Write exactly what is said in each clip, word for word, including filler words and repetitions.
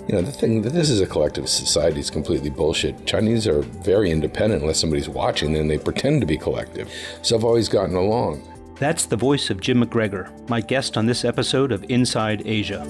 You know, the thing that this is a collective society is completely bullshit. Chinese are very independent unless somebody's watching, then they pretend to be collective. So I've always gotten along. That's the voice of Jim McGregor, my guest on this episode of Inside Asia.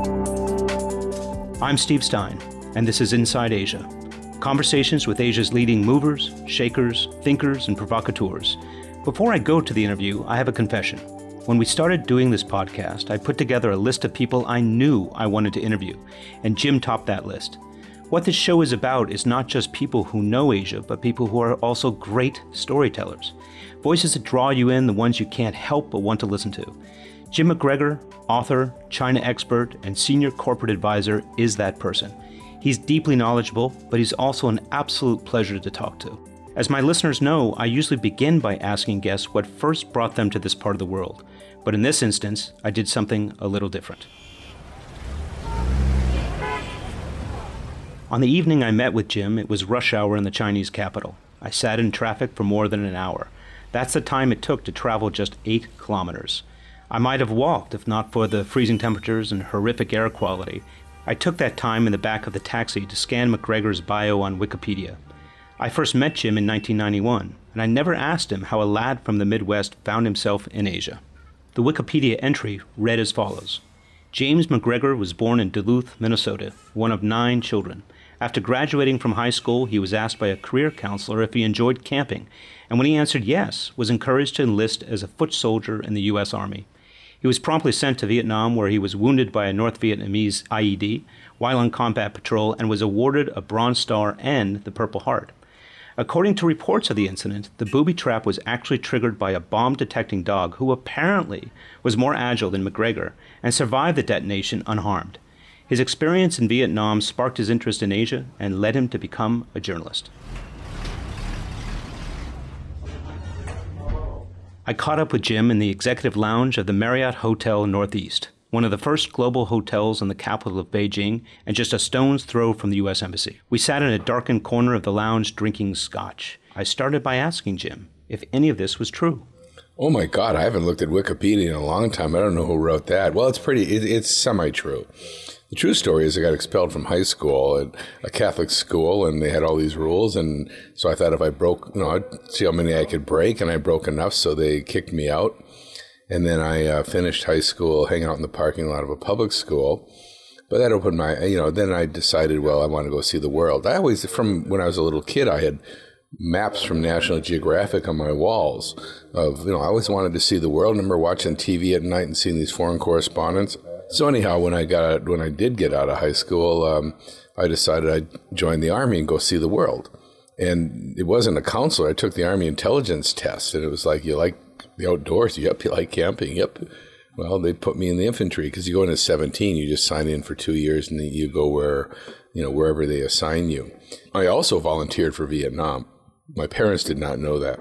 I'm Steve Stein, and this is Inside Asia. Conversations with Asia's leading movers, shakers, thinkers, and provocateurs. Before I go to the interview, I have a confession. When we started doing this podcast, I put together a list of people I knew I wanted to interview, and Jim topped that list. What this show is about is not just people who know Asia, but people who are also great storytellers. Voices that draw you in, the ones you can't help but want to listen to. Jim McGregor, author, China expert, and senior corporate advisor, is that person. He's deeply knowledgeable, but he's also an absolute pleasure to talk to. As my listeners know, I usually begin by asking guests what first brought them to this part of the world. But in this instance, I did something a little different. On the evening I met with Jim, it was rush hour in the Chinese capital. I sat in traffic for more than an hour. That's the time it took to travel just eight kilometers. I might have walked if not for the freezing temperatures and horrific air quality. I took that time in the back of the taxi to scan McGregor's bio on Wikipedia. I first met Jim in nineteen ninety-one, and I never asked him how a lad from the Midwest found himself in Asia. The Wikipedia entry read as follows. James McGregor was born in Duluth, Minnesota, one of nine children. After graduating from high school, he was asked by a career counselor if he enjoyed camping, and when he answered yes, was encouraged to enlist as a foot soldier in the U S Army. He was promptly sent to Vietnam, where he was wounded by a North Vietnamese I E D while on combat patrol and was awarded a Bronze Star and the Purple Heart. According to reports of the incident, the booby trap was actually triggered by a bomb-detecting dog who apparently was more agile than McGregor and survived the detonation unharmed. His experience in Vietnam sparked his interest in Asia and led him to become a journalist. I caught up with Jim in the executive lounge of the Marriott Hotel Northeast, one of the first global hotels in the capital of Beijing and just a stone's throw from the U S Embassy. We sat in a darkened corner of the lounge drinking scotch. I started by asking Jim if any of this was true. Oh my God, I haven't looked at Wikipedia in a long time. I don't know who wrote that. Well, it's pretty, it, it's semi-true. The true story is I got expelled from high school at a Catholic school, and they had all these rules. And so I thought if I broke, you know, I'd see how many I could break, and I broke enough, so they kicked me out. And then I uh, finished high school hanging out in the parking lot of a public school. But that opened my, you know, then I decided, well, I want to go see the world. I always, from when I was a little kid, I had maps from National Geographic on my walls of, you know, I always wanted to see the world. I remember watching T V at night and seeing these foreign correspondents. So anyhow, when I got, when I did get out of high school, um, I decided I'd join the Army and go see the world. And it wasn't a counselor. I took the Army intelligence test, and it was like, you like the outdoors? Yep. You like camping? Yep. Well, they put me in the infantry because you go in at seventeen, you just sign in for two years and then you go where, you know, wherever they assign you. I also volunteered for Vietnam. My parents did not know that.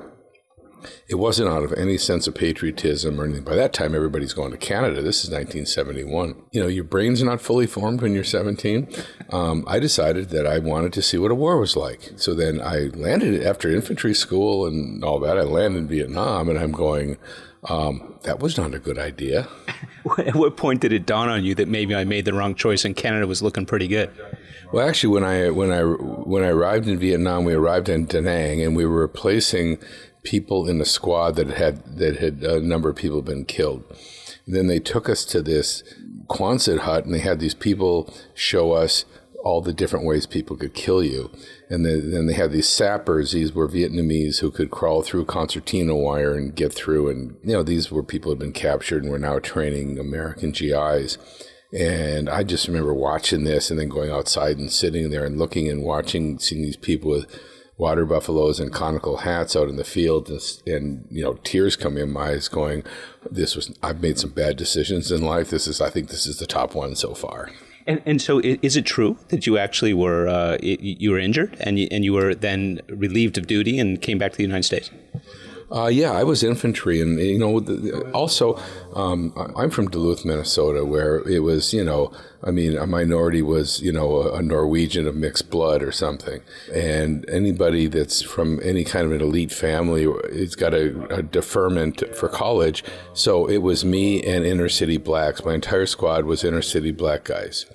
It wasn't out of any sense of patriotism or anything. By that time, everybody's going to Canada. This is nineteen seventy-one. You know, your brain's not fully formed when you're seventeen. Um, I decided that I wanted to see what a war was like. So then I landed after infantry school and all that. I landed in Vietnam, and I'm going, um, that was not a good idea. At what point did it dawn on you that maybe I made the wrong choice and Canada was looking pretty good? Well, actually, when I when I when I arrived in Vietnam, we arrived in Da Nang, and we were replacing people in the squad that had that had a number of people been killed. And then they took us to this Quonset hut, and they had these people show us all the different ways people could kill you. And then, then they had these sappers. These were Vietnamese who could crawl through concertina wire and get through. And, you know, these were people who had been captured and were now training American G Is. And I just remember watching this and then going outside and sitting there and looking and watching, seeing these people with water buffaloes and conical hats out in the field, and, and you know, tears come in my eyes going, this was, I've made some bad decisions in life. This is, I think this is the top one so far. And, and so is it true that you actually were, uh, you were injured and you, and you were then relieved of duty and came back to the United States? Uh, yeah, I was infantry, and you know, the, also um, I'm from Duluth, Minnesota, where it was, you know, I mean, a minority was, you know, a, a Norwegian of mixed blood or something, and anybody that's from any kind of an elite family, it's got a, a deferment for college. So it was me and inner city blacks. My entire squad was inner city black guys.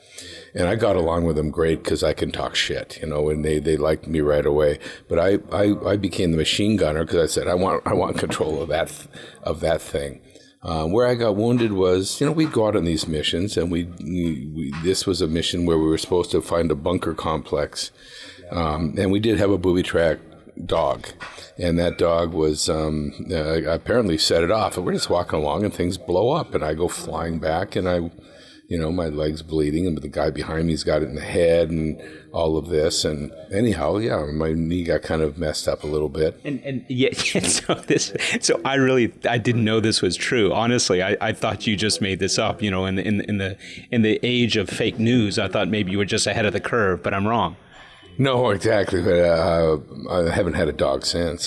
And I got along with them great because I can talk shit, you know, and they, they liked me right away. But I, I, I became the machine gunner because I said, I want I want control of that of that thing. Uh, where I got wounded was, you know, we'd go out on these missions, and we, we, we this was a mission where we were supposed to find a bunker complex. Um, and we did have a booby-tracked dog. And that dog was um, uh, apparently set it off. And we're just walking along, and things blow up, and I go flying back, and I... You know, my leg's bleeding, and the guy behind me's got it in the head and all of this. And anyhow, yeah, my knee got kind of messed up a little bit. And and yeah, yeah so this, so I really, I didn't know this was true. Honestly, I, I thought you just made this up. You know, in the in, in the in the age of fake news, I thought maybe you were just ahead of the curve, but I'm wrong. No, exactly. But uh, I haven't had a dog since.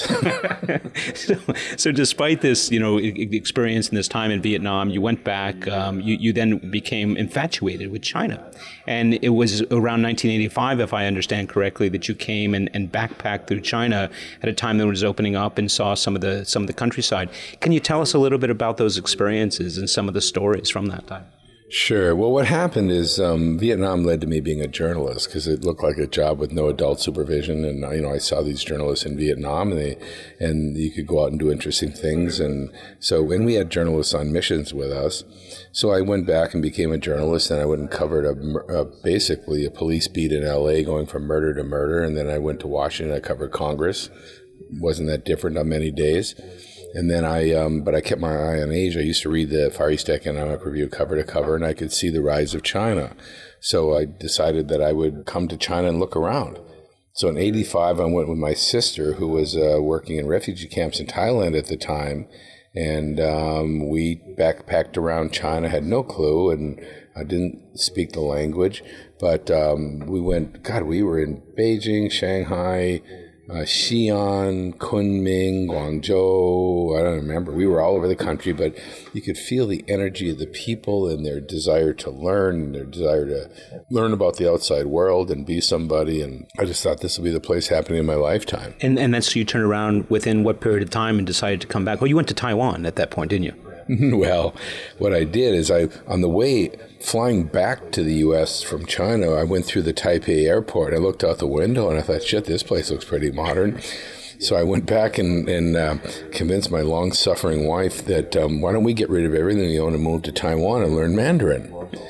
so, so despite this, you know, experience in this time in Vietnam, you went back. Um, you, you then became infatuated with China. And it was around nineteen eighty-five, if I understand correctly, that you came and, and backpacked through China at a time that was opening up and saw some of the some of the countryside. Can you tell us a little bit about those experiences and some of the stories from that time? Sure. Well, what happened is um, Vietnam led to me being a journalist because it looked like a job with no adult supervision. And, you know, I saw these journalists in Vietnam, and they, and you could go out and do interesting things. And so when we had journalists on missions with us, so I went back and became a journalist, and I went and covered a, a, basically a police beat in L A going from murder to murder. And then I went to Washington. I covered Congress. Wasn't that different on many days. And then I, um, but I kept my eye on Asia. I used to read the Far East Economic Review cover to cover, and I could see the rise of China. So I decided that I would come to China and look around. So in eighty-five, I went with my sister, who was uh, working in refugee camps in Thailand at the time, and um, we backpacked around China, had no clue, and I didn't speak the language. But um, we went, God, we were in Beijing, Shanghai, Uh, Xi'an, Kunming, Guangzhou, I don't remember. We were all over the country, but you could feel the energy of the people and their desire to learn, and their desire to learn about the outside world and be somebody. And I just thought this would be the place happening in my lifetime. And and that's so you turned around within what period of time and decided to come back? Well, you went to Taiwan at that point, didn't you? Well, what I did is I, on the way flying back to the U S from China, I went through the Taipei airport. I looked out the window and I thought, shit, this place looks pretty modern. So I went back and, and uh, convinced my long-suffering wife that um, why don't we get rid of everything we own and move to Taiwan and learn Mandarin?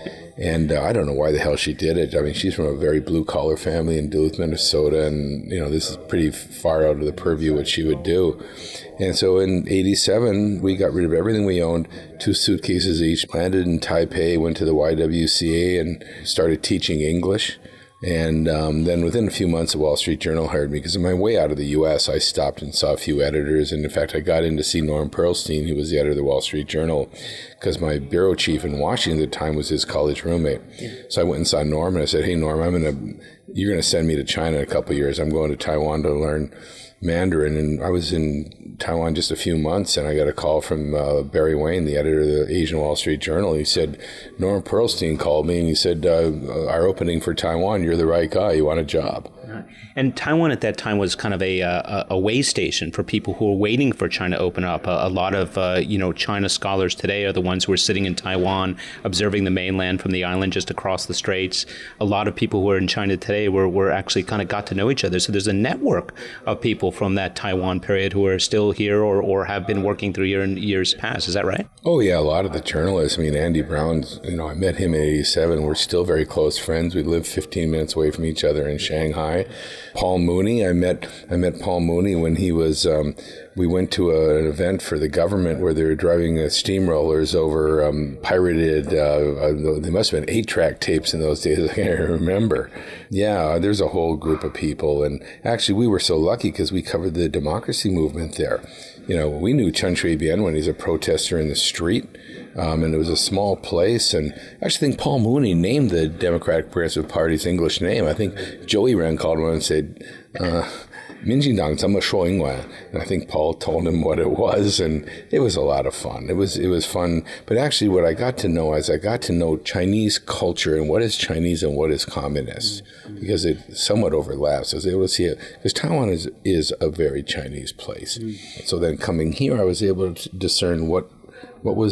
And uh, I don't know why the hell she did it. I mean, she's from a very blue-collar family in Duluth, Minnesota, and, you know, this is pretty far out of the purview what she would do. And so in eighty-seven, we got rid of everything we owned, two suitcases each, landed in Taipei, went to the Y W C A and started teaching English. And um, then within a few months, the Wall Street Journal hired me because on my way out of the U S, I stopped and saw a few editors. And in fact, I got in to see Norm Pearlstein, who was the editor of the Wall Street Journal, because my bureau chief in Washington at the time was his college roommate. So I went and saw Norm, and I said, hey, Norm, I'm gonna, you're going to send me to China in a couple of years. I'm going to Taiwan to learn Mandarin. And I was in Taiwan just a few months, and I got a call from uh, Barry Wayne, the editor of the Asian Wall Street Journal. He said, Norm Pearlstein called me, and he said, uh, our opening for Taiwan, you're the right guy. You want a job. And Taiwan at that time was kind of a a, a way station for people who were waiting for China to open up. A, a lot of uh, you know China scholars today are the ones who are sitting in Taiwan, observing the mainland from the island just across the straits. A lot of people who are in China today were, were actually kind of got to know each other. So there's a network of people from that Taiwan period who are still here or, or have been working through here in years past. Is that right? Oh, yeah. A lot of the journalists. I mean, Andy Brown's, you know, I met him in eighty-seven. We're still very close friends. We live fifteen minutes away from each other in Shanghai. Paul Mooney, I met I met Paul Mooney when he was, um, we went to a, an event for the government where they were driving uh, steamrollers over um, pirated, uh, uh, there must have been eight-track tapes in those days, I can't remember. Yeah, there's a whole group of people. And actually, we were so lucky because we covered the democracy movement there. You know, we knew Chen Shui-bian when he's a protester in the street. Um, and it was a small place. And I actually think Paul Mooney named the Democratic Progressive Party's English name. I think Joey Ren called him and said, uh, Minjindang zama shuo yinguan. And I think Paul told him what it was, and it was a lot of fun. It was it was fun. But actually what I got to know is I got to know Chinese culture and what is Chinese and what is communist, because it somewhat overlaps. I was able to see it, because Taiwan is, is a very Chinese place. So then coming here, I was able to discern what what was the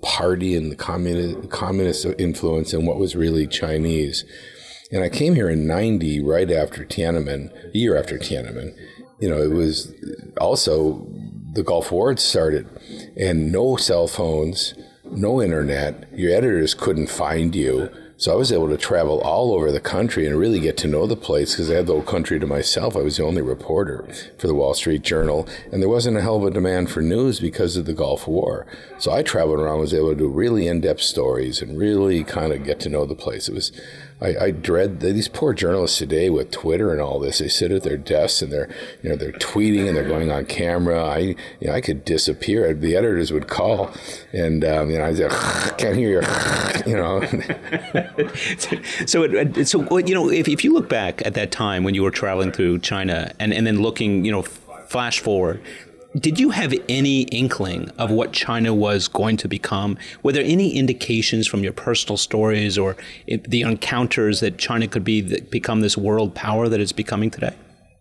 party and the communist, communist influence and what was really Chinese. And I came here in ninety, right after Tiananmen, a year after Tiananmen. You know, it was also the Gulf War had started, and no cell phones, no internet. Your editors couldn't find you. So I was able to travel all over the country and really get to know the place because I had the whole country to myself. I was the only reporter for the Wall Street Journal, and there wasn't a hell of a demand for news because of the Gulf War. So I traveled around, was able to do really in-depth stories and really kind of get to know the place. It was, I, I dread these poor journalists today with Twitter and all this. They sit at their desks and they're, you know, they're tweeting and they're going on camera. I, you know, I could disappear. The editors would call, and um, you know, I'd say, "Can't hear you," you know. so, it, so you know, if, if you look back at that time when you were traveling through China, and, and then looking, you know, flash forward, did you have any inkling of what China was going to become? Were there any indications from your personal stories or the encounters that China could be become this world power that it's becoming today?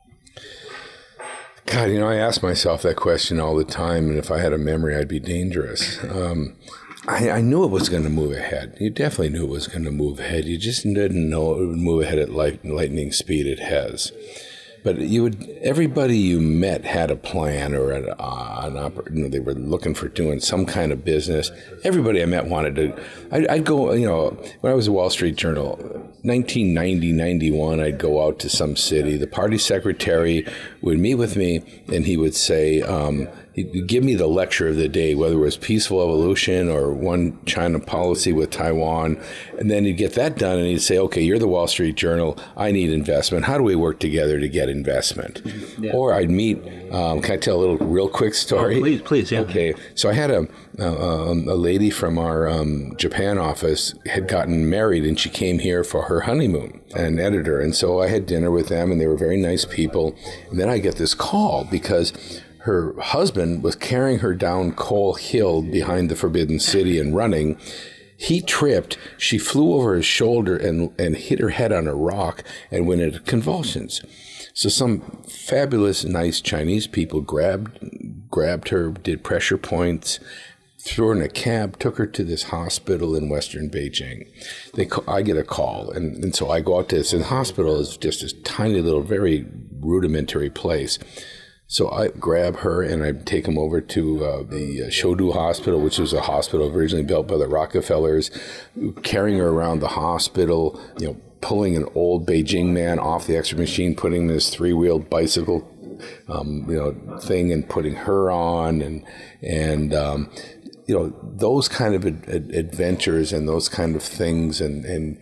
God, you know, I ask myself that question all the time, and if I had a memory, I'd be dangerous. Um, I, I knew it was going to move ahead. You definitely knew it was going to move ahead. You just didn't know it would move ahead at light, lightning speed. It has. But you would. Everybody you met had a plan or an, uh, an oper- you know, they were looking for doing some kind of business. Everybody I met wanted to. I'd, I'd go. You know, when I was at Wall Street Journal, nineteen ninety, ninety-one, I'd go out to some city. The party secretary would meet with me, and he would say, um, he'd give me the lecture of the day, whether it was peaceful evolution or one China policy with Taiwan. And then he'd get that done, and he'd say, okay, you're the Wall Street Journal. I need investment. How do we work together to get investment? Yeah. Or I'd meet, um, can I tell a little real quick story? Oh, please, please, yeah. Okay. So I had a, a, a lady from our um, Japan office had gotten married, and she came here for her honeymoon, an editor. And so I had dinner with them, and they were very nice people. And then I get this call because her husband was carrying her down Coal Hill behind the Forbidden City and running. He tripped. She flew over his shoulder and, and hit her head on a rock and went into convulsions. So some fabulous, nice Chinese people grabbed grabbed her, did pressure points, threw her in a cab, took her to this hospital in Western Beijing. They, I get a call, and, and so I go out to this. And the hospital is just this tiny little, very rudimentary place. So I grab her and I take them over to uh, the Shodu Hospital, which was a hospital originally built by the Rockefellers, carrying her around the hospital, you know, pulling an old Beijing man off the X-ray machine, putting this three-wheeled bicycle, um, you know, thing, and putting her on, and and um, you know, those kind of ad- ad- adventures and those kind of things, and and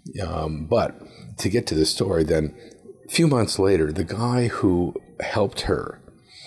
um, but to get to the story, then a few months later, the guy who helped her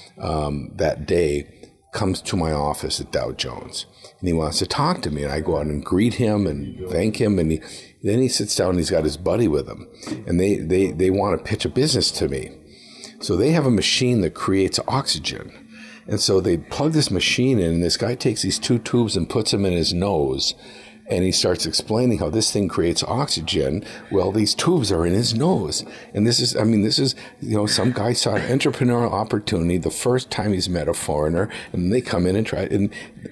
Um, that day comes to my office at Dow Jones, and he wants to talk to me, and I go out and greet him and thank him, and he, then he sits down and he's got his buddy with him, and they, they, they want to pitch a business to me. So they have a machine that creates oxygen, and so they plug this machine in, and this guy takes these two tubes and puts them in his nose, and he starts explaining how this thing creates oxygen. Well, these tubes are in his nose. And this is, I mean, this is, you know, some guy saw an entrepreneurial opportunity the first time he's met a foreigner, and they come in and try, and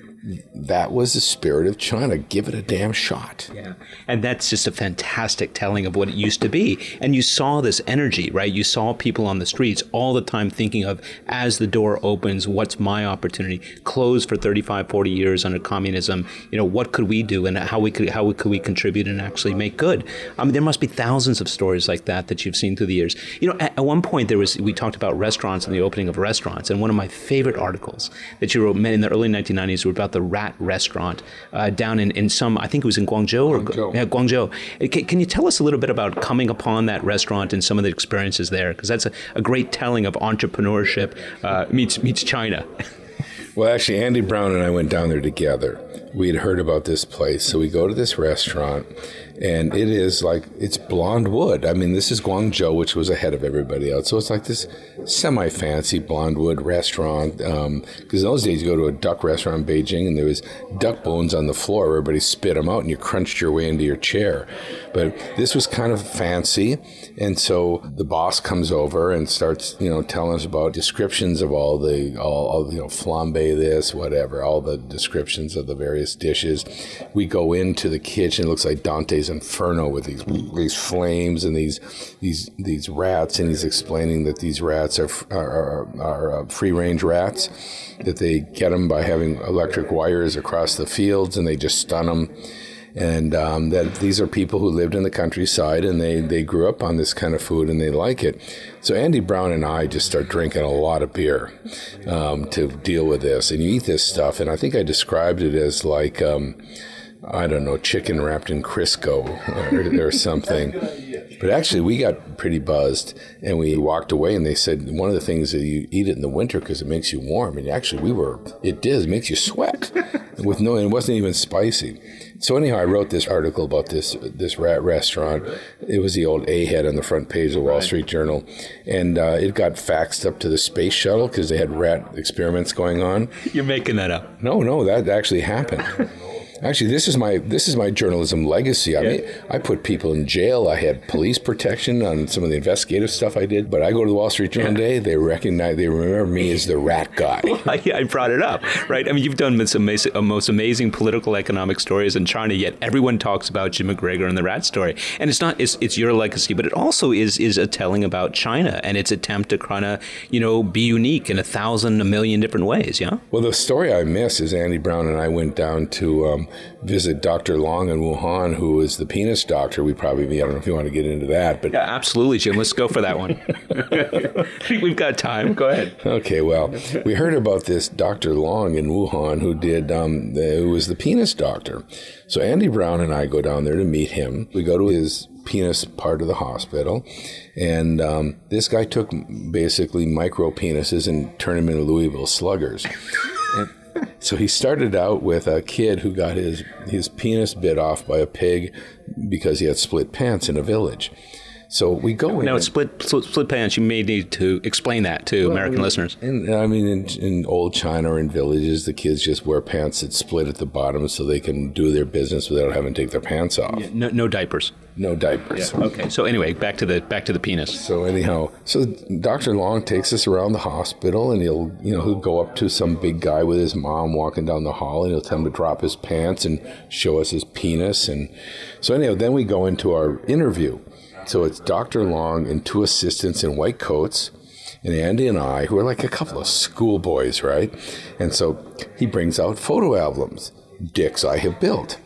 that was the spirit of China. Give it a damn shot. Yeah. And that's just a fantastic telling of what it used to be. And you saw this energy, right? You saw people on the streets all the time thinking of, as the door opens, what's my opportunity? Closed for thirty-five, forty years under communism. You know, what could we do, and how we could how could we contribute and actually make good? I mean, there must be thousands of stories like that that you've seen through the years. You know, at, at one point there was, we talked about restaurants and the opening of restaurants. And one of my favorite articles that you wrote in the early nineteen nineties were about the Rat Restaurant uh, down in, in some, I think it was in Guangzhou. Or, Guangzhou. Yeah, Guangzhou. Can, can you tell us a little bit about coming upon that restaurant and some of the experiences there? Because that's a, a great telling of entrepreneurship uh, meets meets China. Well, actually, Andy Brown and I went down there together. We had heard about this place, so we go to this restaurant, And it is like, it's blonde wood. I mean, this is Guangzhou, which was ahead of everybody else. So it's like this semi-fancy blonde wood restaurant. Because um, in those days, you go to a duck restaurant in Beijing, and there was duck bones on the floor. Everybody spit them out, and you crunched your way into your chair. But this was kind of fancy. And so the boss comes over and starts, you know, telling us about descriptions of all the, all, all you know, flambe this, whatever, all the descriptions of the various dishes. We go into the kitchen. It looks like Dante's Inferno with these these flames and these these these rats, and he's explaining that these rats are are, are, are uh, free range rats, that they get them by having electric wires across the fields, and they just stun them. And um, that these are people who lived in the countryside, and they, they grew up on this kind of food, and they like it. So Andy Brown and I just start drinking a lot of beer um, to deal with this. And you eat this stuff, and I think I described it as like, um, I don't know, chicken wrapped in Crisco or, or something. But actually, we got pretty buzzed, and we walked away, and they said one of the things that you eat it in the winter because it makes you warm. And actually, we were, it did, it makes you sweat. With no, it wasn't even spicy. So anyhow, I wrote this article about this this rat restaurant. It was the old A-head on the front page of the Wall Street Journal. And uh, it got faxed up to the space shuttle because they had rat experiments going on. You're making that up. No, no, that actually happened. Actually, this is my this is my journalism legacy. I yeah. mean, I put people in jail. I had police protection on some of the investigative stuff I did. But I go to the Wall Street Journal yeah. today, they recognize, they remember me as the rat guy. Well, I, I brought it up, right? I mean, you've done some amazing, most amazing political economic stories in China, yet everyone talks about Jim McGregor and the rat story. And it's not, it's, it's your legacy, but it also is is a telling about China and its attempt to kind of, you know, be unique in a thousand, a million different ways, yeah? Well, the story I miss is Andy Brown and I went down to um, visit Doctor Long in Wuhan, who is the penis doctor. We probably, I don't know if you want to get into that, but yeah, absolutely, Jim. Let's go for that one. We've got time. Go ahead. Okay, well, we heard about this Doctor Long in Wuhan, who did, um, the, who was the penis doctor. So Andy Brown and I go down there to meet him. We go to his penis part of the hospital, and um, this guy took basically micro penises and turned them into Louisville Sluggers. And so he started out with a kid who got his, his penis bit off by a pig because he had split pants in a village. So we go in. Now, it's split, split split pants. You may need to explain that to well, American I mean, listeners. In, I mean, in, in old China or in villages, the kids just wear pants that split at the bottom so they can do their business without having to take their pants off. Yeah, no, no diapers. No diapers. Yeah. Okay. So anyway, back to the back to the penis. So anyhow, so Doctor Long takes us around the hospital, and he'll you know he'll go up to some big guy with his mom walking down the hall, and he'll tell him to drop his pants and show us his penis. And so anyhow, then we go into our interview. So it's Doctor Long and two assistants in white coats, and Andy and I, who are like a couple of schoolboys, right? And so he brings out photo albums, dicks I have built.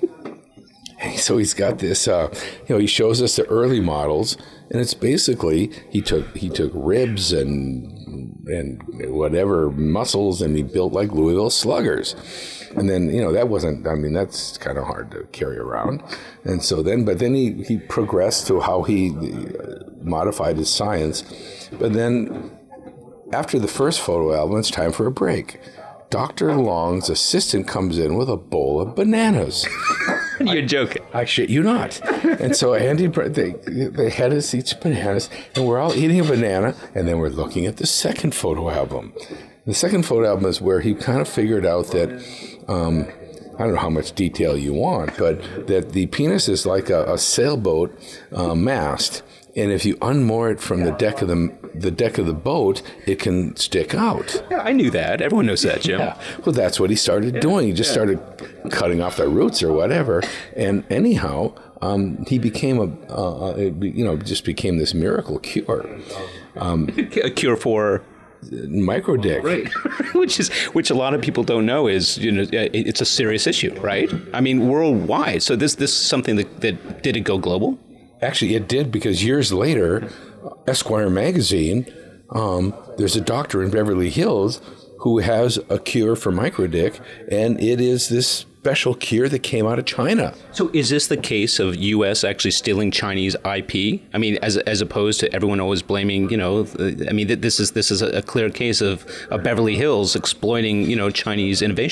And so he's got this, uh, you know, he shows us the early models, and it's basically he took he took ribs and and whatever muscles, and he built like Louisville Sluggers. And then, you know, that wasn't, I mean, that's kind of hard to carry around. And so then, but then he, he progressed to how he modified his science. But then after the first photo album, it's time for a break. Doctor Long's assistant comes in with a bowl of bananas. You're joking. I shit you not. And so Andy, they, they had us eat bananas, and we're all eating a banana, and then we're looking at the second photo album. The second photo album is where he kind of figured out that, um, I don't know how much detail you want, but that the penis is like a, a sailboat uh, mast, and if you unmoor it from the deck of the the deck of the boat, it can stick out. Yeah, I knew that. Everyone knows that, Jim. Yeah. Well, that's what he started yeah. doing. He just yeah. started cutting off the roots or whatever, and anyhow, um, he became a, uh, you know, just became this miracle cure. Um, a cure for. Micro dick, right? which is which a lot of people don't know is you know it's a serious issue, right? I mean worldwide. So this this is something that, that did it go global? Actually, it did, because years later, Esquire magazine, um, there's a doctor in Beverly Hills who has a cure for micro dick, and it is this special cure that came out of China. So is this the case of U S actually stealing Chinese I P? I mean, as as opposed to everyone always blaming, you know, I mean, this is this is a clear case of, of Beverly Hills exploiting, you know, Chinese innovation.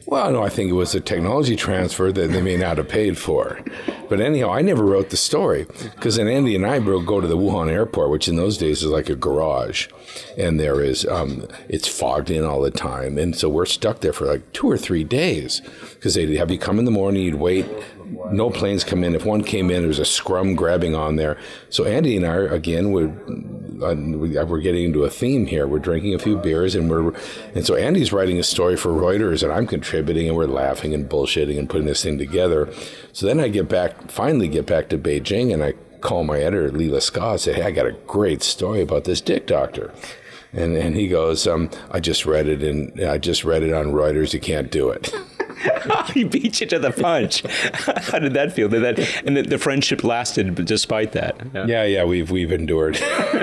Well, no, I think it was a technology transfer that they may not have paid for. But anyhow, I never wrote the story because then Andy and I will go to the Wuhan airport, which in those days is like a garage. And there is, um, it's fogged in all the time. And so we're stuck there for like two or three days because they'd have you come in the morning, you'd wait. No planes come in. If one came in, there was a scrum grabbing on there. So Andy and I, again, would uh, we're getting into a theme here. We're drinking a few beers, and we're and so Andy's writing a story for Reuters, and I'm contributing, and we're laughing and bullshitting and putting this thing together. So then I get back, finally get back to Beijing, and I call my editor, Leela Scott, and say, "Hey, I got a great story about this dick doctor." And and he goes, um, "I just read it, and I just read it on Reuters. You can't do it." He beat you to the punch. How did that feel? Did that and the, the friendship lasted despite that? Yeah, yeah, yeah we've we've endured.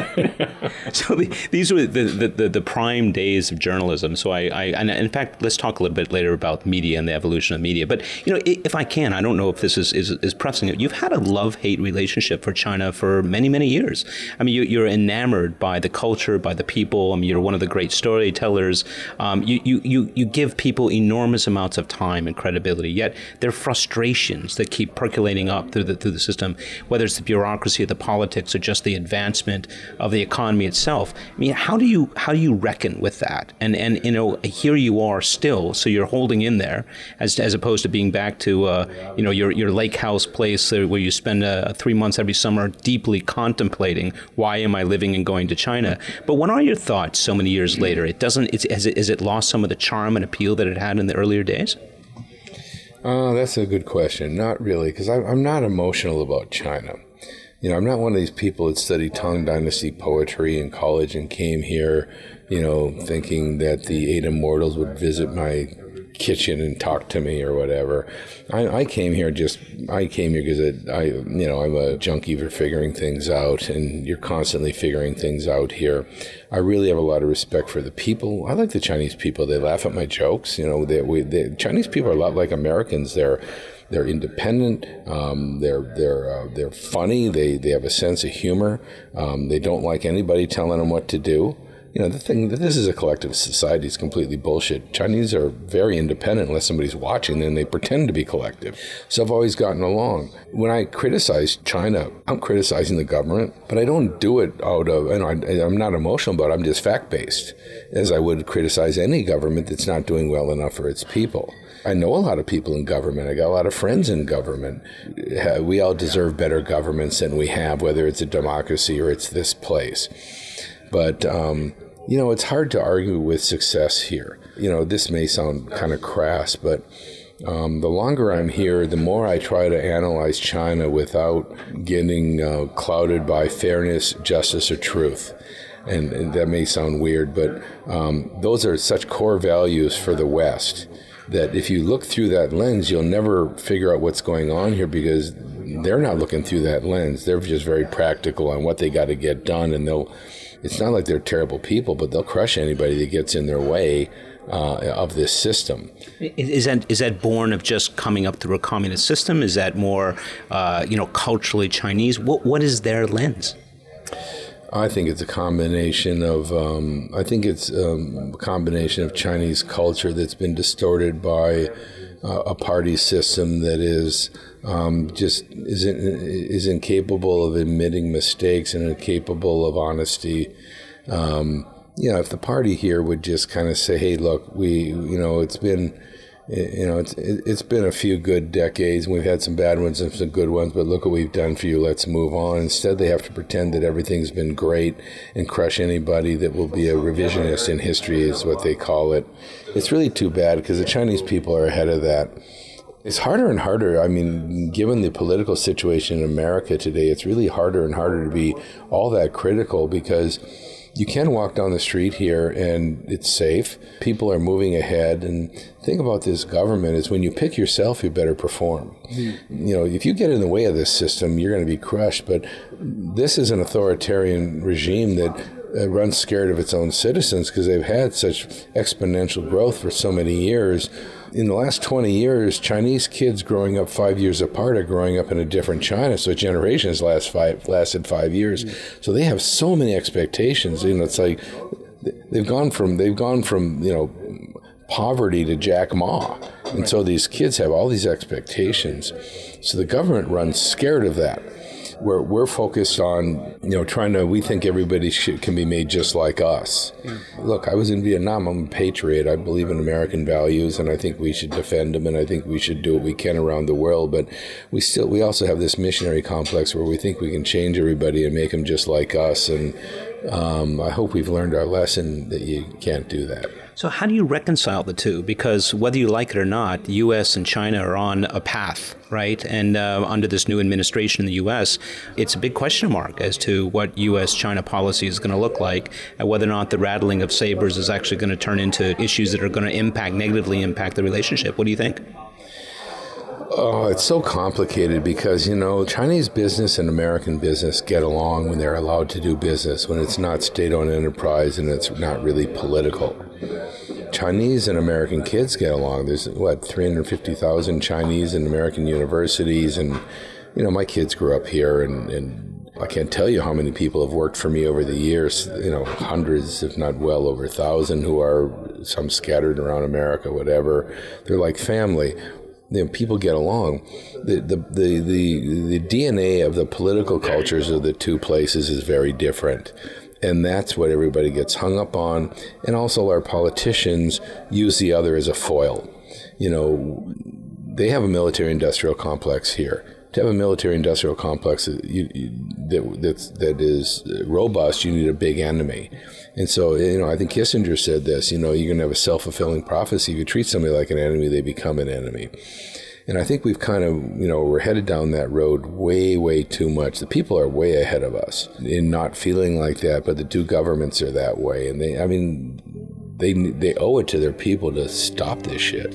So the, these were the, the, the, the prime days of journalism. So I, I and in fact, let's talk a little bit later about media and the evolution of media. But you know, if I can, I don't know if this is is, is pressing it. You've had a love-hate relationship for China for many many years. I mean, you, you're enamored by the culture, by the people. I mean, you're one of the great storytellers. Um, you you you you give people enormous amounts of time and credibility, yet there are frustrations that keep percolating up through the through the system, whether it's the bureaucracy of the politics or just the advancement of the economy itself. I mean, how do you how do you reckon with that? And and you know, here you are still, so you're holding in there, as as opposed to being back to uh, you know your your lake house place where you spend uh, three months every summer deeply contemplating why am I living and going to China. But what are your thoughts so many years later? It doesn't. It's, has it, has it lost some of the charm and appeal that it had in the earlier days? Uh, that's a good question. Not really, because I'm not emotional about China. You know, I'm not one of these people that studied Tang Dynasty poetry in college and came here, you know, thinking that the eight immortals would visit my kitchen and talk to me or whatever. I, I came here just, I came here because I, you know, I'm a junkie for figuring things out, and you're constantly figuring things out here. I really have a lot of respect for the people. I like the Chinese people. They laugh at my jokes. You know, they, we, they, Chinese people are a lot like Americans. They're They're independent. Um, they're they're uh, they're funny. They they have a sense of humor. Um, they don't like anybody telling them what to do. You know, the thing that this is a collective society is completely bullshit. Chinese are very independent unless somebody's watching, then they pretend to be collective. So I've always gotten along. When I criticize China, I'm criticizing the government, but I don't do it out of, you know, I, I'm not emotional about it. I'm just fact-based, as I would criticize any government that's not doing well enough for its people. I know a lot of people in government. I got a lot of friends in government. We all deserve better governments than we have, whether it's a democracy or it's this place. But, um, you know, it's hard to argue with success here. You know, this may sound kind of crass, but um, the longer I'm here, the more I try to analyze China without getting uh, clouded by fairness, justice, or truth. And, and that may sound weird, but um, those are such core values for the West that if you look through that lens, you'll never figure out what's going on here because they're not looking through that lens. They're just very practical on what they got to get done, and they'll. It's not like they're terrible people, but they'll crush anybody that gets in their way uh, of this system. Is that is that born of just coming up through a communist system? Is that more, uh, you know, culturally Chinese? What what is their lens? I think it's a combination of, um, I think it's um, a combination of Chinese culture that's been distorted by uh, a party system that is um, just isn't is incapable of admitting mistakes and incapable of honesty. Um, you know, if the party here would just kind of say, "Hey, look, we, you know, it's been." You know, it's it's been a few good decades, and we've had some bad ones and some good ones, but look what we've done for you, let's move on. Instead, they have to pretend that everything's been great and crush anybody that will be a revisionist in history is what they call it. It's really too bad because the Chinese people are ahead of that. It's harder and harder. I mean, given the political situation in America today, it's really harder and harder to be all that critical because you can walk down the street here and it's safe. People are moving ahead. And the thing about this government is when you pick yourself, you better perform. Mm-hmm. You know, if you get in the way of this system, you're going to be crushed. But this is an authoritarian regime that uh, runs scared of its own citizens because they've had such exponential growth for so many years. In the last twenty years, Chinese kids growing up five years apart are growing up in a different China. So generations last five, lasted five years. Mm-hmm. So they have so many expectations. You know, it's like they've gone from they've gone from you know poverty to Jack Ma. And right. so these kids have all these expectations. So the government runs scared of that. We're, we're focused on, you know, trying to, we think everybody should, can be made just like us. Mm. Look, I was in Vietnam. I'm a patriot. I believe in American values, and I think we should defend them, and I think we should do what we can around the world. But we still, we also have this missionary complex where we think we can change everybody and make them just like us. And um, I hope we've learned our lesson that you can't do that. So how do you reconcile the two? Because whether you like it or not, the U S and China are on a path, right? And uh, under this new administration in the U S, it's a big question mark as to what U S-China policy is going to look like, and whether or not the rattling of sabers is actually going to turn into issues that are going to impact, negatively impact the relationship. What do you think? Oh, it's so complicated because, you know, Chinese business and American business get along when they're allowed to do business, when it's not state-owned enterprise and it's not really political. Chinese and American kids get along. There's, what, three hundred fifty thousand Chinese in American universities. And, you know, my kids grew up here, and, and I can't tell you how many people have worked for me over the years, you know, hundreds, if not well over a thousand, who are some scattered around America, whatever. They're like family. You know, people get along. The, the the the the D N A of the political cultures of the two places is very different. And that's what everybody gets hung up on. And also our politicians use the other as a foil. You know, they have a military-industrial complex here. To have a military-industrial complex you, you, that that's, that is robust, you need a big enemy. And so, you know, I think Kissinger said this, you know, you're going to have a self-fulfilling prophecy. If you treat somebody like an enemy, they become an enemy. And I think we've kind of, you know, we're headed down that road way, way too much. The people are way ahead of us in not feeling like that, but the two governments are that way. And they, I mean, they they owe it to their people to stop this shit.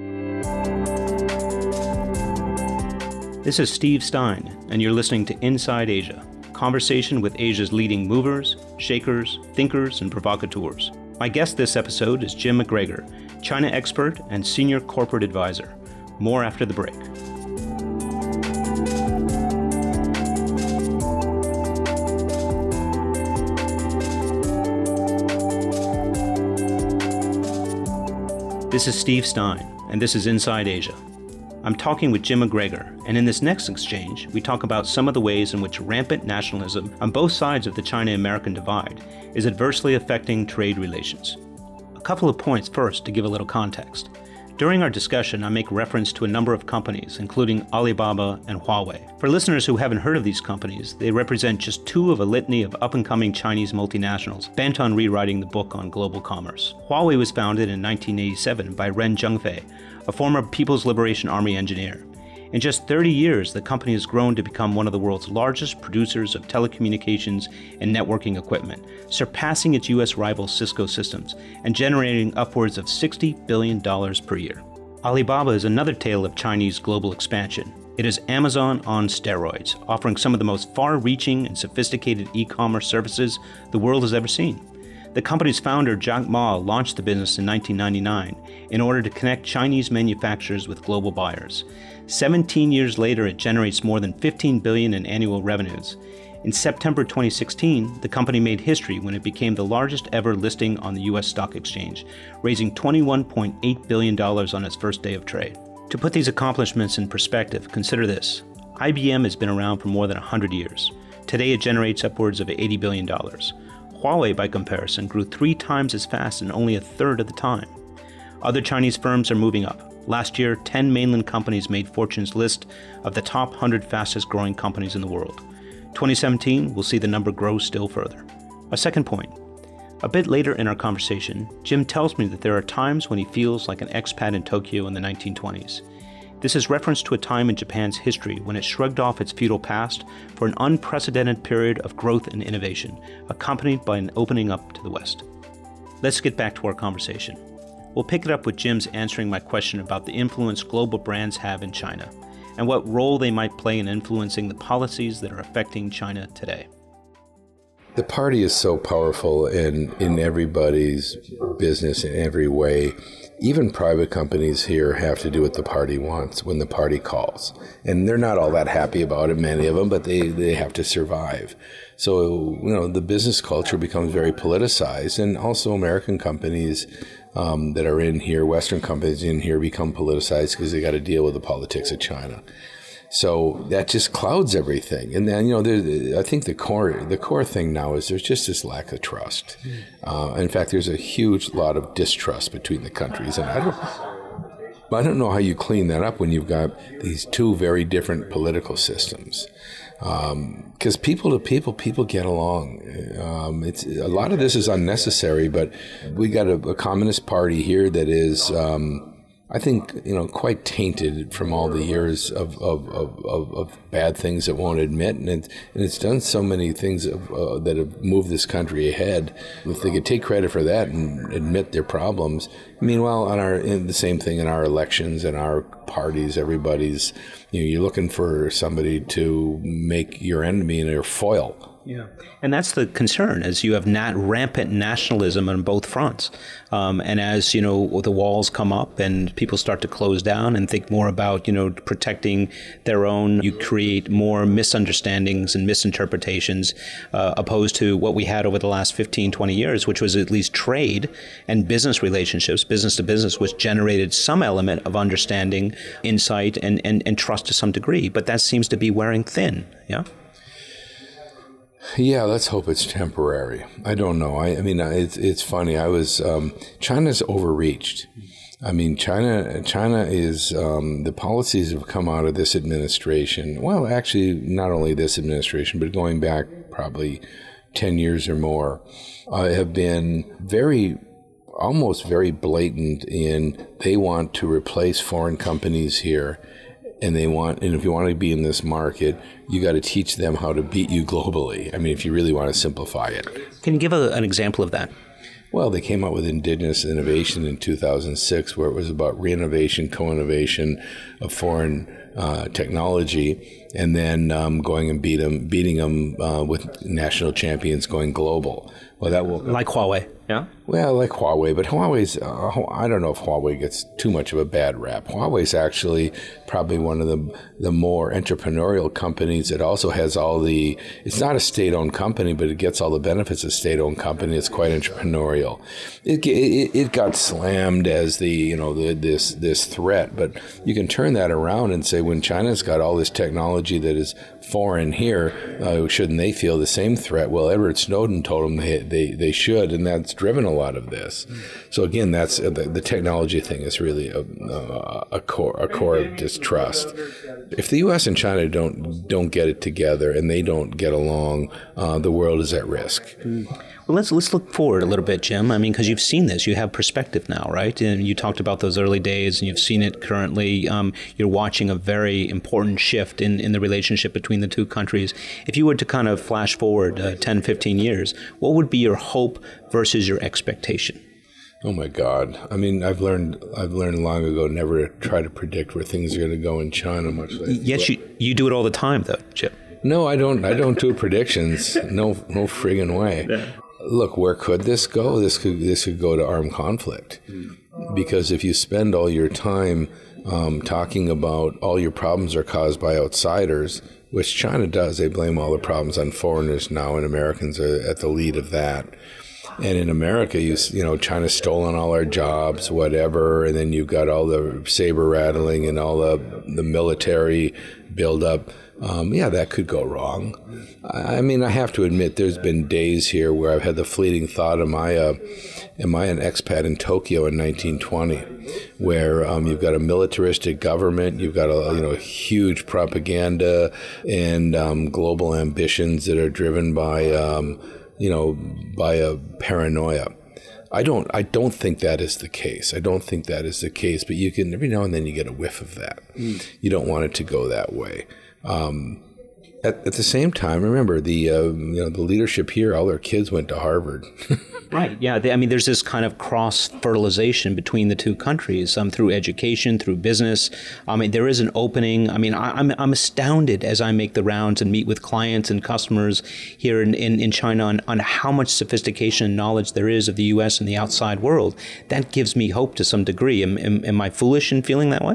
This is Steve Stein, and you're listening to Inside Asia, conversation with Asia's leading movers, shakers, thinkers, and provocateurs. My guest this episode is Jim McGregor, China expert and senior corporate advisor. More after the break. This is Steve Stein, and this is Inside Asia. I'm talking with Jim McGregor, and in this next exchange, we talk about some of the ways in which rampant nationalism on both sides of the China-American divide is adversely affecting trade relations. A couple of points first to give a little context. During our discussion, I make reference to a number of companies, including Alibaba and Huawei. For listeners who haven't heard of these companies, they represent just two of a litany of up-and-coming Chinese multinationals bent on rewriting the book on global commerce. Huawei was founded in nineteen eighty-seven by Ren Zhengfei, a former People's Liberation Army engineer. In just thirty years, the company has grown to become one of the world's largest producers of telecommunications and networking equipment, surpassing its U S rival Cisco Systems and generating upwards of sixty billion dollars per year. Alibaba is another tale of Chinese global expansion. It is Amazon on steroids, offering some of the most far-reaching and sophisticated e-commerce services the world has ever seen. The company's founder, Jack Ma, launched the business in nineteen ninety-nine in order to connect Chinese manufacturers with global buyers. seventeen years later, it generates more than fifteen billion dollars in annual revenues. In September twenty sixteen, the company made history when it became the largest ever listing on the U S stock exchange, raising twenty-one point eight billion dollars on its first day of trade. To put these accomplishments in perspective, consider this. I B M has been around for more than one hundred years. Today, it generates upwards of eighty billion dollars. Huawei, by comparison, grew three times as fast in only a third of the time. Other Chinese firms are moving up. Last year, ten mainland companies made Fortune's list of the top one hundred fastest growing companies in the world. twenty seventeen will see the number grow still further. A second point. A bit later in our conversation, Jim tells me that there are times when he feels like an expat in Tokyo in the nineteen twenties. This is reference to a time in Japan's history when it shrugged off its feudal past for an unprecedented period of growth and innovation, accompanied by an opening up to the West. Let's get back to our conversation. We'll pick it up with Jim's answering my question about the influence global brands have in China, and what role they might play in influencing the policies that are affecting China today. The party is so powerful in, in everybody's business in every way. Even private companies here have to do what the party wants when the party calls. And they're not all that happy about it, many of them, but they, they have to survive. So, you know, the business culture becomes very politicized. And also American companies um, that are in here, Western companies in here, become politicized because they got to deal with the politics of China. So that just clouds everything. And then, you know, there, I think the core the core thing now is there's just this lack of trust. Uh, in fact, there's a huge lot of distrust between the countries. And I don't, I don't know how you clean that up when you've got these two very different political systems. Because um, people to people, people get along. Um, it's a lot of this is unnecessary, but we got a, a communist party here that is... Um, I think, you know, quite tainted from all the years of, of, of, of, of bad things it won't admit. And, it, and it's done so many things of, uh, that have moved this country ahead. If they could take credit for that and admit their problems. Meanwhile, on our in the same thing in our elections and our parties, everybody's, you know, you're looking for somebody to make your enemy and your foil. Yeah, and that's the concern, as you have nat- rampant nationalism on both fronts. Um, and as, you know, the walls come up and people start to close down and think more about, you know, protecting their own, you create more misunderstandings and misinterpretations uh, opposed to what we had over the last fifteen, twenty years, which was at least trade and business relationships, business to business, which generated some element of understanding, insight, and, and, and trust to some degree. But that seems to be wearing thin, yeah? Yeah, let's hope it's temporary. I don't know. I, I mean, it's it's funny. I was um, China's overreached. I mean, China China is um, the policies have come out of this administration. Well, actually, not only this administration, but going back probably ten years or more, uh, have been very, almost very blatant in they want to replace foreign companies here. And they want, and if you want to be in this market, you got to teach them how to beat you globally. I mean, if you really want to simplify it. Can you give a, an example of that? Well, they came out with indigenous innovation in two thousand six, where it was about re-innovation, co-innovation of foreign uh, technology, and then um, going and beat them, beating them uh, with national champions going global. Well, that will like Huawei, yeah. Well, like Huawei, but Huawei's, uh, I don't know if Huawei gets too much of a bad rap. Huawei's actually probably one of the the more entrepreneurial companies. It also has all the, it's not a state-owned company, but it gets all the benefits of a state-owned company. It's quite entrepreneurial. It, it, it got slammed as the, you know, the, this, this threat, but you can turn that around and say when China's got all this technology that is foreign here, uh, shouldn't they feel the same threat? Well, Edward Snowden told them they, they, they should, and that's driven a lot of this. So again, that's uh, the, the technology thing is really a, a, a core a core of distrust. If the U S and China don't don't get it together and they don't get along, uh, the world is at risk. Well, let's let's look forward a little bit, Jim. I mean, because you've seen this, you have perspective now, right? And you talked about those early days, and you've seen it currently. Um, you're watching a very important shift in, in the relationship between the two countries. If you were to kind of flash forward uh, ten, fifteen years, what would be your hope versus your expectation? Oh my God! I mean, I've learned I've learned long ago never to try to predict where things are going to go in China. Much like yes, you you do it all the time, though, Chip. No, I don't. I don't do predictions. No, no friggin' way. Yeah. Look, where could this go? This could this could go to armed conflict, because if you spend all your time um, talking about all your problems are caused by outsiders, which China does, they blame all the problems on foreigners now, and Americans are at the lead of that. And in America, you you know, China's stolen all our jobs, whatever, and then you've got all the saber rattling and all the the military buildup. Um, yeah, that could go wrong. I mean, I have to admit, there's been days here where I've had the fleeting thought, am I, a, am I an expat in Tokyo in nineteen twenty, where um, you've got a militaristic government, you've got a you know huge propaganda and um, global ambitions that are driven by um, you know by a paranoia. I don't. I don't think that is the case. I don't think that is the case. But you can every now and then you get a whiff of that. Mm. You don't want it to go that way. Um, at, at the same time, remember the uh, you know the leadership here. All their kids went to Harvard. Right. Yeah. They, I mean, there's this kind of cross fertilization between the two countries um, through education, through business. I mean, there is an opening. I mean, I, I'm I'm astounded as I make the rounds and meet with clients and customers here in, in, in China on, on how much sophistication and knowledge there is of the U S and the outside world. That gives me hope to some degree. Am, am, am I foolish in feeling that way?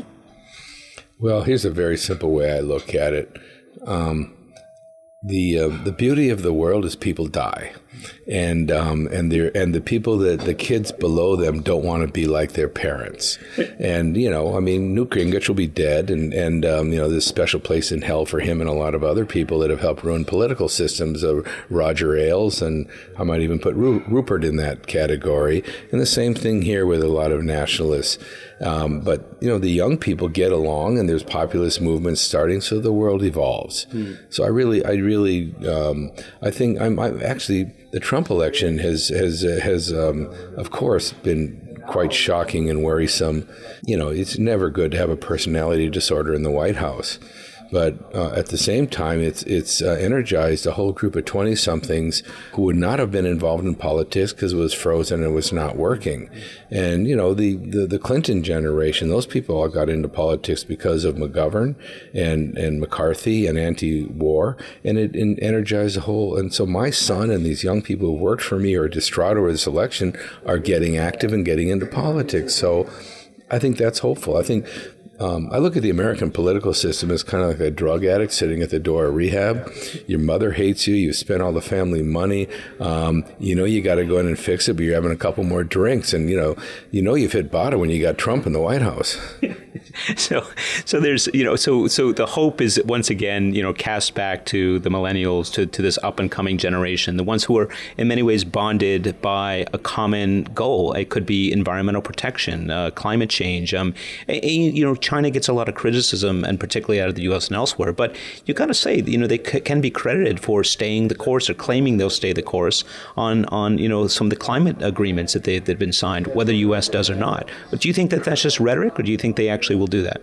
Well, here's a very simple way I look at it. Um, the uh, the beauty of the world is people die. And um, and the and the people that the kids below them don't want to be like their parents. And you know, I mean, Newt Gingrich will be dead, and and um, you know, there's a special place in hell for him and a lot of other people that have helped ruin political systems. Uh, Roger Ailes, and I might even put Ru- Rupert in that category. And the same thing here with a lot of nationalists. Um, but you know, the young people get along, and there's populist movements starting, so the world evolves. Mm. So I really, I really, um, I think I'm, I'm actually. The Trump election has has uh, has um, of course been quite shocking and worrisome. You know, it's never good to have a personality disorder in the White House. But uh, at the same time, it's it's uh, energized a whole group of twenty-somethings who would not have been involved in politics because it was frozen and it was not working. And, you know, the, the, the Clinton generation, those people all got into politics because of McGovern and, and McCarthy and anti-war, and it, it energized a whole. And so my son and these young people who worked for me or are distraught over this election are getting active and getting into politics. So I think that's hopeful. I think Um, I look at the American political system as kind of like a drug addict sitting at the door of rehab. Your mother hates you. You spent all the family money. Um, you know you got to go in and fix it, but you're having a couple more drinks, and you know you know you've hit bottom when you got Trump in the White House. So, so there's you know so so the hope is once again you know cast back to the millennials, to to this up and coming generation, the ones who are in many ways bonded by a common goal. It could be environmental protection, uh, climate change. Um, and, you know. China gets a lot of criticism, and particularly out of the U S and elsewhere. But you got to say, you know, they c- can be credited for staying the course or claiming they'll stay the course on, on you know, some of the climate agreements that they, they've been signed, whether the U S does or not. But do you think that that's just rhetoric, or do you think they actually will do that?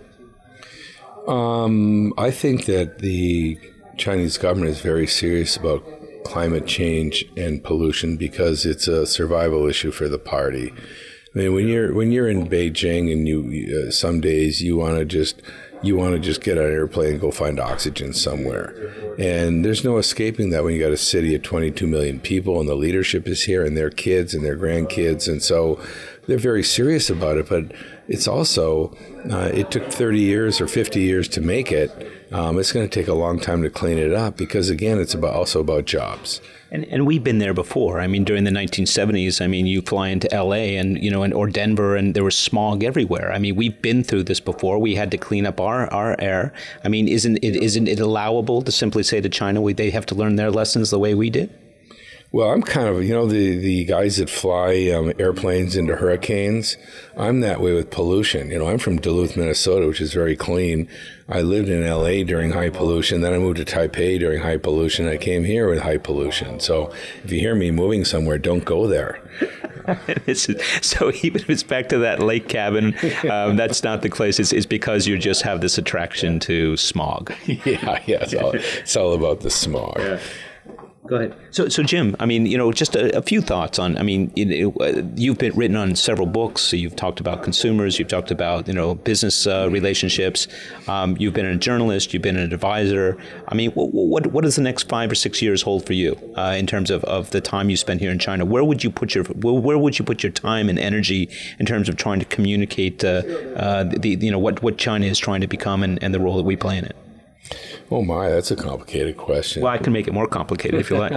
Um, I think that the Chinese government is very serious about climate change and pollution because it's a survival issue for the party. I mean, when you're when you're in Beijing and you uh, some days you want to just you want to just get on an airplane and go find oxygen somewhere, and there's no escaping that when you got a city of twenty-two million people and the leadership is here and their kids and their grandkids, and so they're very serious about it. But it's also uh, it took thirty years or fifty years to make it. Um, it's going to take a long time to clean it up because, again, it's about also about jobs. And, and we've been there before. I mean, during the nineteen seventies, I mean, you fly into L A and, you know, and, or Denver, and there was smog everywhere. I mean, we've been through this before. We had to clean up our, our air. I mean, isn't it, isn't it allowable to simply say to China, we, they have to learn their lessons the way we did? Well, I'm kind of, you know, the, the guys that fly um, airplanes into hurricanes, I'm that way with pollution. You know, I'm from Duluth, Minnesota, which is very clean. I lived in L A during high pollution. Then I moved to Taipei during high pollution. I came here with high pollution. So if you hear me moving somewhere, don't go there. So even if it's back to that lake cabin, um, that's not the place. It's, it's because you just have this attraction to smog. Yeah, yeah. It's all, it's all about the smog. Yeah. Go ahead. So, so Jim, I mean, you know, just a, a few thoughts on, I mean, you know, you've been written on several books. So you've talked about consumers, you've talked about, you know, business uh, relationships. Um, you've been a journalist, you've been an advisor. I mean, what, what, what does the next five or six years hold for you uh, in terms of, of the time you spend here in China? Where would you put your, where would you put your time and energy in terms of trying to communicate uh, uh, the, you know, what, what China is trying to become and, and the role that we play in it? Oh my, that's a complicated question. Well, I can make it more complicated if you like.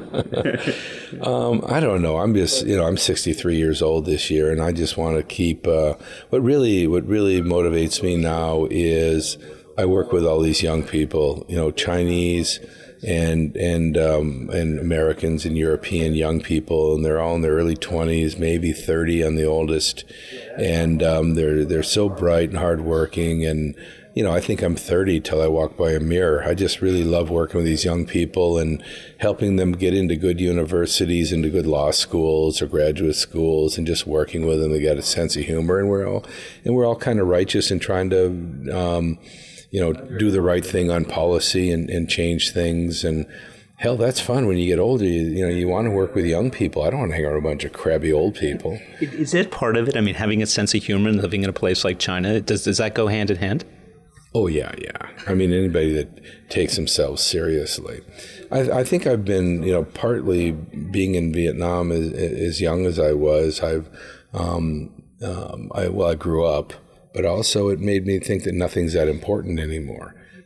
um, I don't know. I'm just, you know, I'm sixty-three years old this year, and I just want to keep. Uh, what really, what really motivates me now is I work with all these young people, you know, Chinese and and um, and Americans and European young people, and they're all in their early twenties, maybe thirty on the oldest, and um, they're they're so bright and hardworking. And you know, I think I'm thirty till I walk by a mirror. I just really love working with these young people and helping them get into good universities, into good law schools or graduate schools, and just working with them. They got a sense of humor, and we're all and we're all kind of righteous and trying to, um, you know, do the right thing on policy and, and change things. And hell, that's fun when you get older. You, you know, you want to work with young people. I don't want to hang out with a bunch of crabby old people. Is that part of it? I mean, having a sense of humor and living in a place like China, does does that go hand in hand? Oh, yeah, yeah. I mean, anybody that takes themselves seriously. I, I think I've been, you know, partly being in Vietnam as, as young as I was. I've, um, um, I, well, I grew up, but also it made me think that nothing's that important anymore.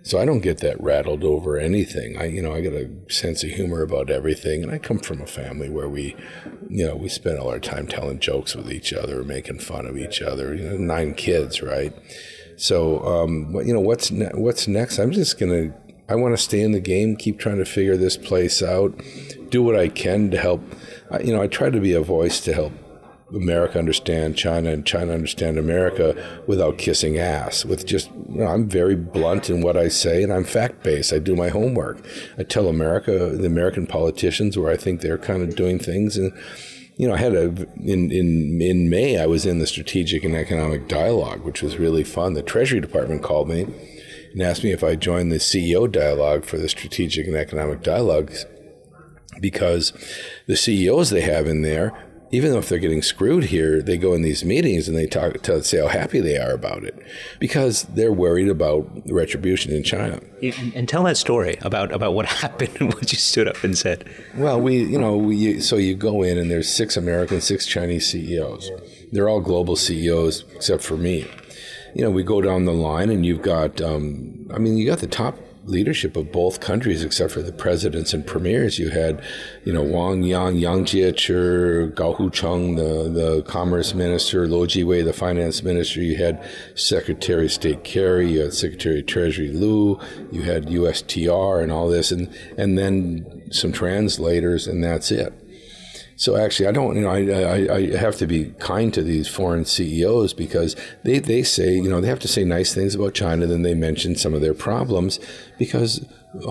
So I don't get that rattled over anything. I, you know, I get a sense of humor about everything. And I come from a family where we, you know, we spend all our time telling jokes with each other, making fun of each other. You know, nine kids, right? So, um, you know, what's ne- what's next? I'm just going to, I want to stay in the game, keep trying to figure this place out, do what I can to help. I, you know, I try to be a voice to help America understand China and China understand America without kissing ass. With just, you know, I'm very blunt in what I say, and I'm fact-based. I do my homework. I tell America, the American politicians, where I think they're kind of doing things. And, you know, I had a, in, in, in May, I was in the Strategic and Economic Dialogue, which was really fun. The Treasury Department called me and asked me if I'd join the C E O dialogue for the Strategic and Economic Dialogues, because the C E Os they have in there, even though if they're getting screwed here, they go in these meetings and they talk to say how happy they are about it, because they're worried about retribution in China. And tell that story about, about what happened and what you stood up and said. Well, we, you know, we, so you go in and there's six American, six Chinese C E Os. They're all global C E Os except for me. You know, we go down the line and you've got, um, I mean, you got the top leadership of both countries, except for the presidents and premiers. You had, you know, Wang Yang, Yang Jiechi, Gao Hucheng, the, the commerce minister, Luo Jiwei, the finance minister. You had Secretary of State Kerry, you had Secretary of Treasury Liu, you had U S T R and all this, and, and then some translators, and that's it. So actually, I don't, you know, I, I, I have to be kind to these foreign C E Os, because they, they say, you know, they have to say nice things about China, then they mention some of their problems, because,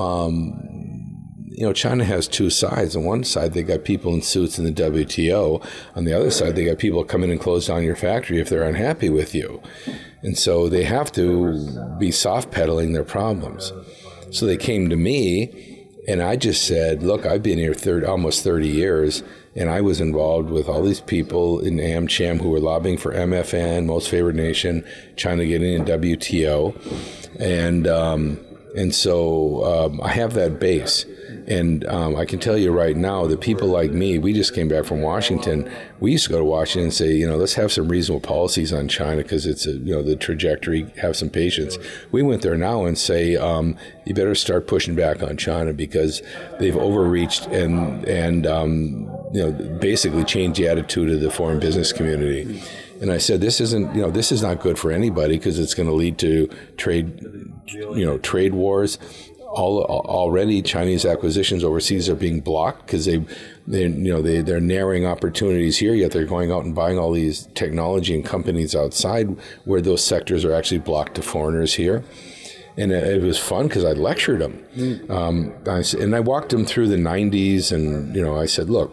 um, you know, China has two sides. On one side, they got people in suits in the W T O. On the other side, they got people come in and close down your factory if they're unhappy with you. And so they have to be soft pedaling their problems. So they came to me, and I just said, look, I've been here thirty, almost thirty years, and I was involved with all these people in AmCham who were lobbying for M F N, Most Favored Nation, China getting in W T O. And um, and so um, I have that base. And um, I can tell you right now that people like me, we just came back from Washington. We used to go to Washington and say, you know, let's have some reasonable policies on China, because it's a, you know, the trajectory, have some patience. We went there now and say, um, you better start pushing back on China, because they've overreached and, and um, you know, basically changed the attitude of the foreign business community. And I said, this isn't, you know, this is not good for anybody, because it's going to lead to trade, you know, trade wars. All, already Chinese acquisitions overseas are being blocked because they, they, you know, they they're narrowing opportunities here. Yet they're going out and buying all these technology and companies outside, where those sectors are actually blocked to foreigners here. And it, it was fun because I lectured them, mm. um, I, and I walked them through the nineties, and you know, I said, look,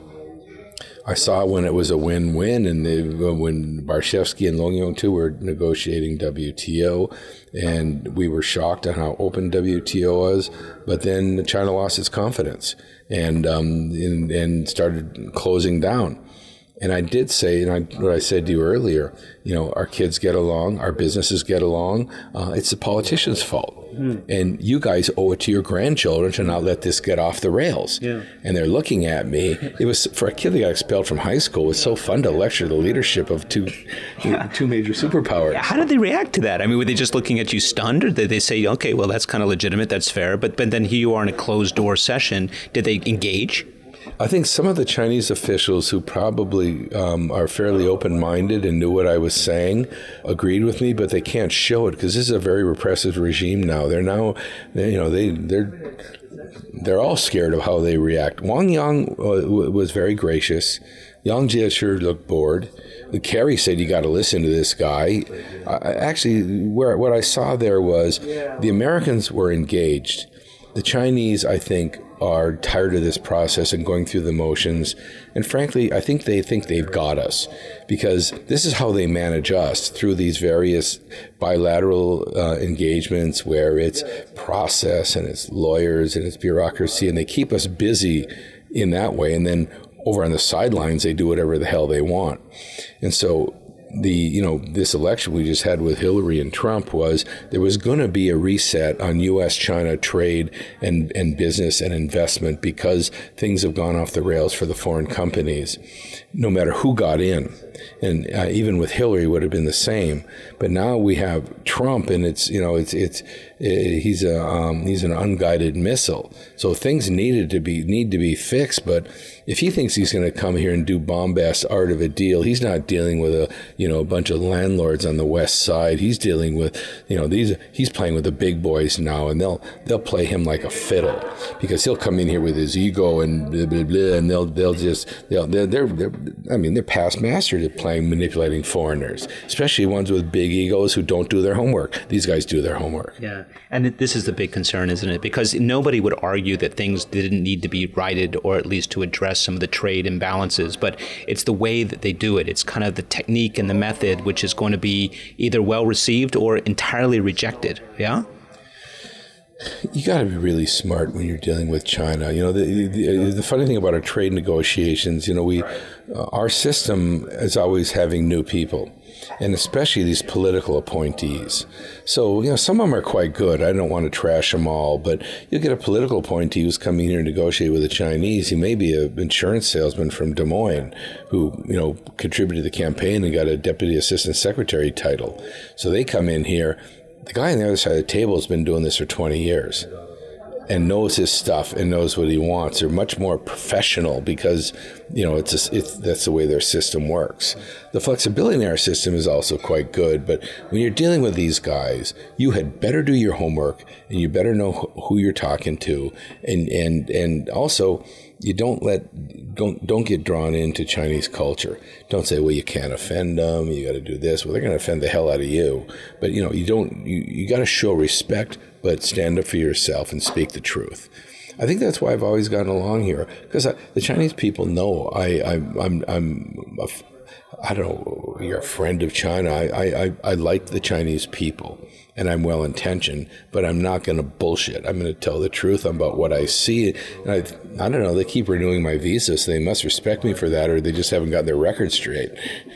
I saw when it was a win-win, and they, when Barshevsky and Long Yong too were negotiating W T O, and we were shocked at how open W T O was. But then China lost its confidence and um, and, and started closing down. And I did say, and I, what I said to you earlier, you know, our kids get along, our businesses get along. Uh, it's the politicians' fault. Mm. And you guys owe it to your grandchildren to not let this get off the rails. Yeah. And they're looking at me. It was, for a kid that got expelled from high school, it was so fun to lecture the leadership of two, yeah. two major superpowers. How did they react to that? I mean, were they just looking at you stunned, or did they say, okay, well, that's kind of legitimate, that's fair, but, but then here you are in a closed-door session. Did they engage? I think some of the Chinese officials who probably um, are fairly open-minded and knew what I was saying agreed with me, but they can't show it because this is a very repressive regime now. They're now, they, you know, they they're they're all scared of how they react. Wang Yang uh, was very gracious. Yang Jiechi looked bored. Kerry said, you got to listen to this guy. Uh, actually, where what I saw there was the Americans were engaged. The Chinese, I think, are tired of this process and going through the motions. And frankly, I think they think they've got us, because this is how they manage us, through these various bilateral uh, engagements where it's process and it's lawyers and it's bureaucracy, and they keep us busy in that way. And then over on the sidelines, they do whatever the hell they want. And so the, you know, this election we just had with Hillary and Trump was, there was going to be a reset on U S China trade and, and business and investment, because things have gone off the rails for the foreign companies, no matter who got in. And uh, even with Hillary, it would have been the same. But now we have Trump, and it's, you know, it's, it's, he's a um, he's an unguided missile. So things needed to be need to be fixed. But if he thinks he's going to come here and do bombast art of a deal, he's not dealing with a you know a bunch of landlords on the west side. He's dealing with you know these. He's playing with the big boys now, and they'll they'll play him like a fiddle because he'll come in here with his ego and blah blah blah, and they'll they'll just they'll they're they're, they're I mean they're past masters at playing manipulating foreigners, especially ones with big egos who don't do their homework. These guys do their homework. Yeah, and this is the big concern, isn't it? Because nobody would argue that things didn't need to be righted or at least to address some of the trade imbalances, but it's the way that they do it. It's kind of the technique and the method which is going to be either well received or entirely rejected. Yeah? You got to be really smart when you're dealing with China. You know, the, the, the funny thing about our trade negotiations, you know, we uh, our system is always having new people, and especially these political appointees. So, you know, some of them are quite good. I don't want to trash them all, but you'll get a political appointee who's coming here to negotiate with the Chinese. He may be an insurance salesman from Des Moines who, you know, contributed to the campaign and got a deputy assistant secretary title. So they come in here. The guy on the other side of the table has been doing this for twenty years and knows his stuff and knows what he wants. They're much more professional because, you know, it's, a, it's that's the way their system works. The flexibility in our system is also quite good, but when you're dealing with these guys, you had better do your homework and you better know who you're talking to, and and and also you don't let don't don't get drawn into Chinese culture. Don't say, well, you can't offend them. You got to do this. Well, they're going to offend the hell out of you. But you know, you don't. You, you got to show respect, but stand up for yourself and speak the truth. I think that's why I've always gotten along here, because the Chinese people know I, I I'm I'm a, I don't know. You're a friend of China. I I I like the Chinese people. And I'm well-intentioned, but I'm not going to bullshit. I'm going to tell the truth about what I see. And I, I don't know, they keep renewing my visa, so they must respect me for that, or they just haven't got their record straight.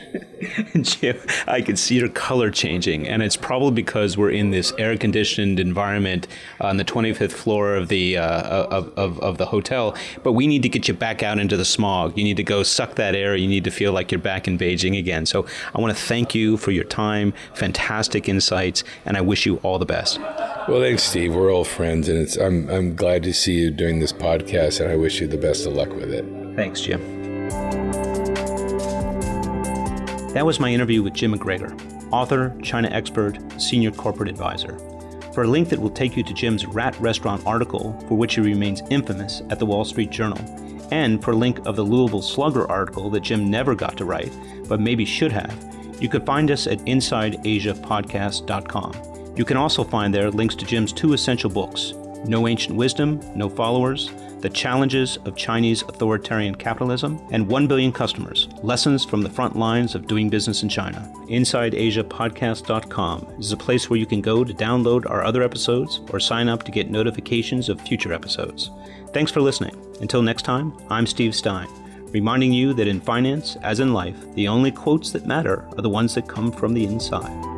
Jim, I can see your color changing, and it's probably because we're in this air-conditioned environment on the twenty-fifth floor of the uh, of, of, of the hotel, but we need to get you back out into the smog. You need to go suck that air. You need to feel like you're back in Beijing again. So I want to thank you for your time, fantastic insights, and I wish you all the best. Well, thanks, Steve. We're old friends, and it's I'm I'm glad to see you doing this podcast, and I wish you the best of luck with it. Thanks, Jim. That was my interview with Jim McGregor, author, China expert, senior corporate advisor. For a link that will take you to Jim's Rat Restaurant article, for which he remains infamous at the Wall Street Journal, and for a link of the Louisville Slugger article that Jim never got to write, but maybe should have, you could find us at inside asia podcast dot com. You can also find there links to Jim's two essential books, No Ancient Wisdom, No Followers, The Challenges of Chinese Authoritarian Capitalism, and one billion Customers, Lessons from the Front Lines of Doing Business in China. inside asia podcast dot com is a place where you can go to download our other episodes or sign up to get notifications of future episodes. Thanks for listening. Until next time, I'm Steve Stein, reminding you that in finance, as in life, the only quotes that matter are the ones that come from the inside.